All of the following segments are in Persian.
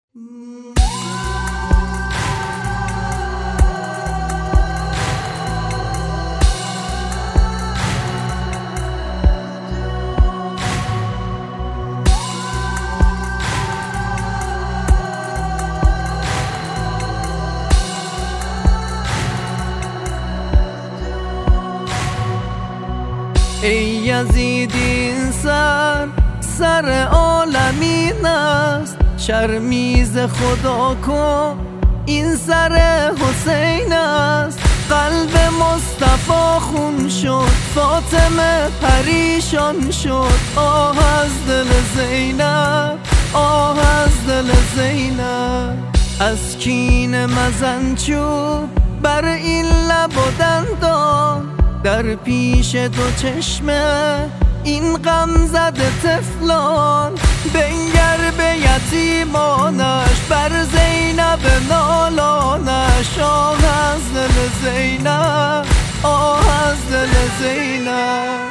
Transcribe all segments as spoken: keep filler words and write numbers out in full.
ای یزید این سر سر عالمین است، شرمیز خدا کن این سر حسین است. قلب مصطفی خون شد، فاطمه پریشان شد. آه از دل زینب، آه از دل زینب. از کینه مزن چوب بر این لب و دندان، در پیش دو چشمه این غم زده طفلان. بنگر به یتیمانش، بر زینب نالانش. آه از دل زینب، آه از دل زینب.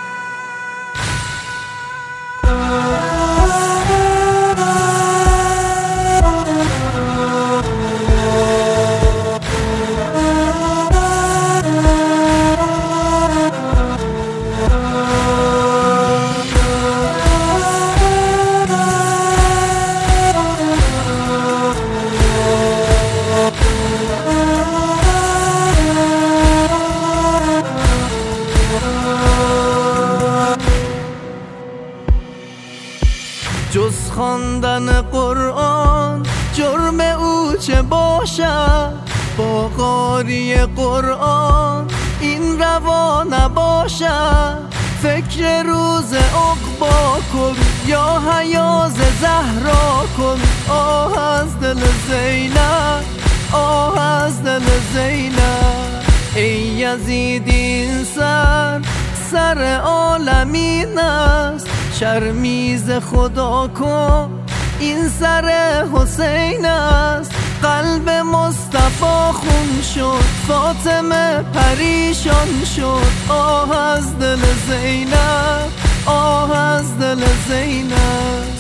جز خواندن قرآن جرم او چه باشد؟ با قاری قرآن این روا نباشد. فکر روز عقبا کن یا حیاز زهرا کن. آه از دل زینب، آه از دل زینب. ای یزید این سر سر عالمین است، شرمیز خدا کن این سر حسین است. قلب مصطفی خون شد، فاطمه پریشان شد. آه از دل زینب، آه از دل زینب.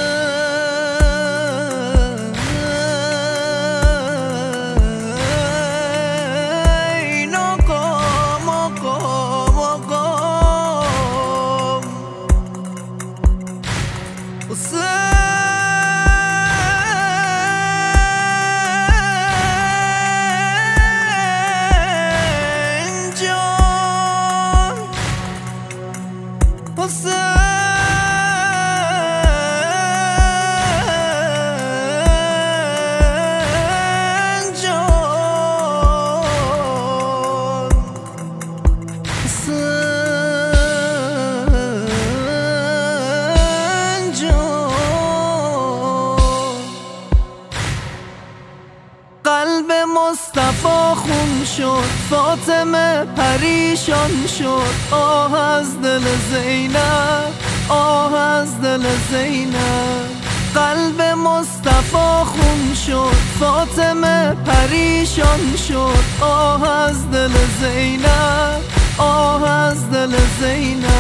قلب مصطفی خون شد، فاطمه پریشان شد. آه از دل زینب، آه از دل زینب. قلب مصطفی خون شد، فاطمه پریشان شد. آه از دل زینب، آه از دل زینب.